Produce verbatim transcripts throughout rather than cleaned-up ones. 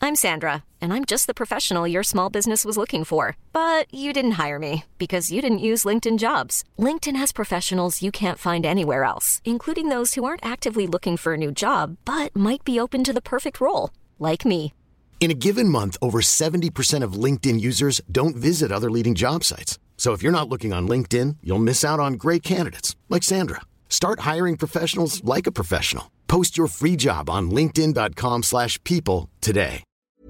I'm Sandra, and I'm just the professional your small business was looking for. But you didn't hire me because you didn't use LinkedIn Jobs. LinkedIn has professionals you can't find anywhere else, including those who aren't actively looking for a new job, but might be open to the perfect role, like me. In a given month, over seventy percent of LinkedIn users don't visit other leading job sites. So if you're not looking on LinkedIn, you'll miss out on great candidates like Sandra. Start hiring professionals like a professional. Post your free job on linkedin.com slash people today.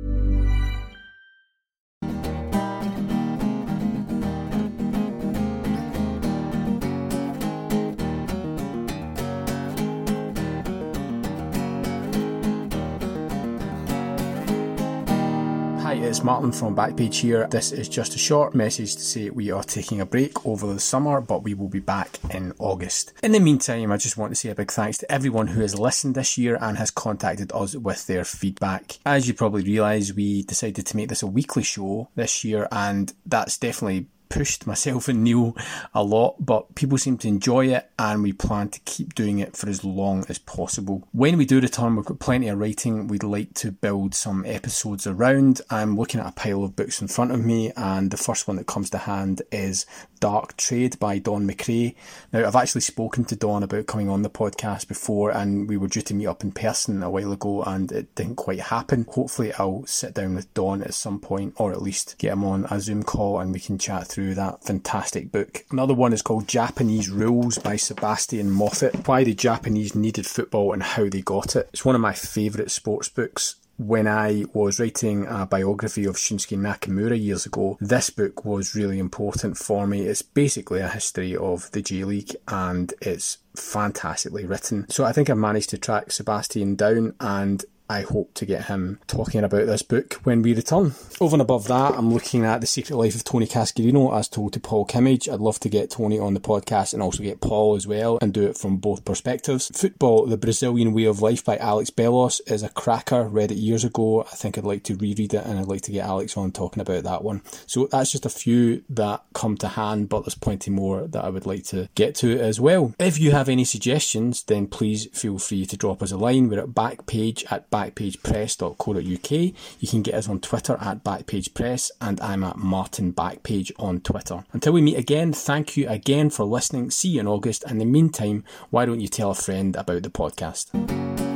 Hi, it's Martin from Backpage here. This is just a short message to say we are taking a break over the summer, but we will be back in August. In the meantime, I just want to say a big thanks to everyone who has listened this year and has contacted us with their feedback. As you probably realise, we decided to make this a weekly show this year, and that's definitely pushed myself and Neil a lot, but people seem to enjoy it and we plan to keep doing it for as long as possible. When we do return, we've got plenty of writing we'd like to build some episodes around. I'm looking at a pile of books in front of me, and the first one that comes to hand is Dark Trade by Don McCrae. Now, I've actually spoken to Don about coming on the podcast before, and we were due to meet up in person a while ago and it didn't quite happen. Hopefully I'll sit down with Don at some point, or at least get him on a Zoom call and we can chat through that fantastic book. Another one is called Japanese Rules by Sebastian Moffat. Why the Japanese needed football and how they got it. It's one of my favourite sports books. When I was writing a biography of Shunsuke Nakamura years ago, this book was really important for me. It's basically a history of the J-League and it's fantastically written. So I think I've managed to track Sebastian down, and I hope to get him talking about this book when we return. Over and above that, I'm looking at The Secret Life of Tony Cascarino as told to Paul Kimmage. I'd love to get Tony on the podcast and also get Paul as well and do it from both perspectives. Football, The Brazilian Way of Life by Alex Bellos is a cracker. Read it years ago. I think I'd like to reread it and I'd like to get Alex on talking about that one. So that's just a few that come to hand, but there's plenty more that I would like to get to as well. If you have any suggestions, then please feel free to drop us a line. We're at Backpage at backpagepress dot co dot uk. You can get us on Twitter at backpagepress, and I'm at Martin Backpage on Twitter. Until we meet again, thank you again for listening. See you in August. In the meantime, why don't you tell a friend about the podcast?